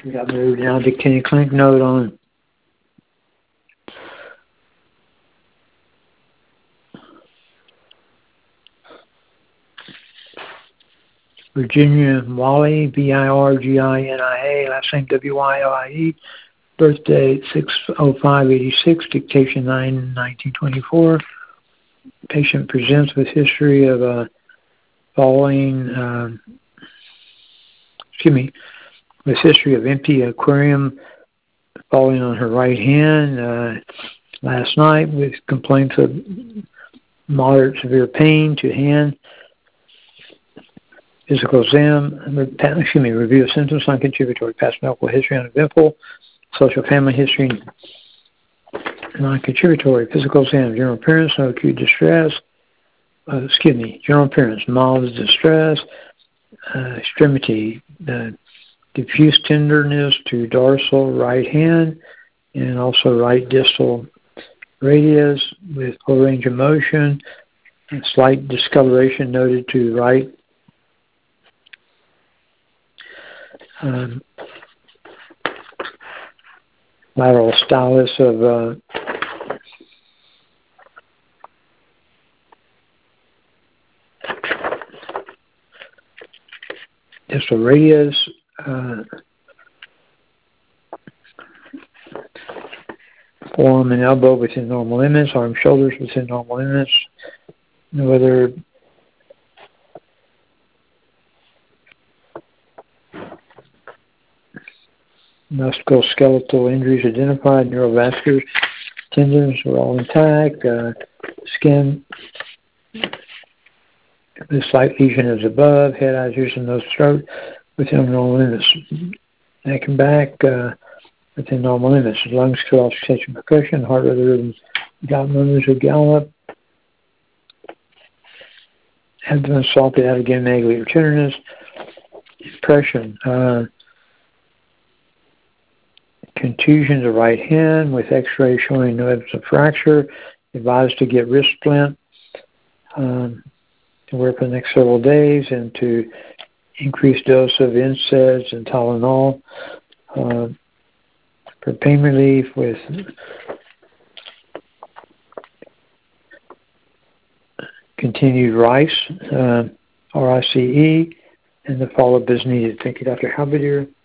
We got moved now. Dictating clinic note on Virginia Wally, Virginia, last name Wylie, birthday 6/05/86, dictation 9/19/24. Patient presents with history of with history of empty aquarium falling on her right hand last night with complaints of moderate severe pain to hand. Physical exam, review of symptoms, non-contributory, past medical history, uneventful, social family history, non-contributory, physical exam, general appearance, no acute distress, general appearance, mild distress, extremity, diffuse tenderness to dorsal right hand, and also right distal radius with full range of motion, and slight discoloration noted to right lateral stylus of distal radius, forearm and elbow within normal limits, arm, shoulders within normal limits. No other musculoskeletal injuries identified. Neurovascular tendons were all intact. Skin, the slight lesion is above. Head, eyes, ears, and nose, throat within normal limits. Neck and back within normal limits. Lungs, cross section percussion. Heart rate rhythms. Murmurs of gallop. Abdomen salted out again. Megaly tenderness. Impression. Contusion of right hand with x-ray showing no evidence of fracture. Advised to get wrist splint to wear for the next several days and to increase dose of NSAIDs and Tylenol. For pain relief with continued RICE, RICE, and the follow-up is needed. Thank you, Dr. Halberdier.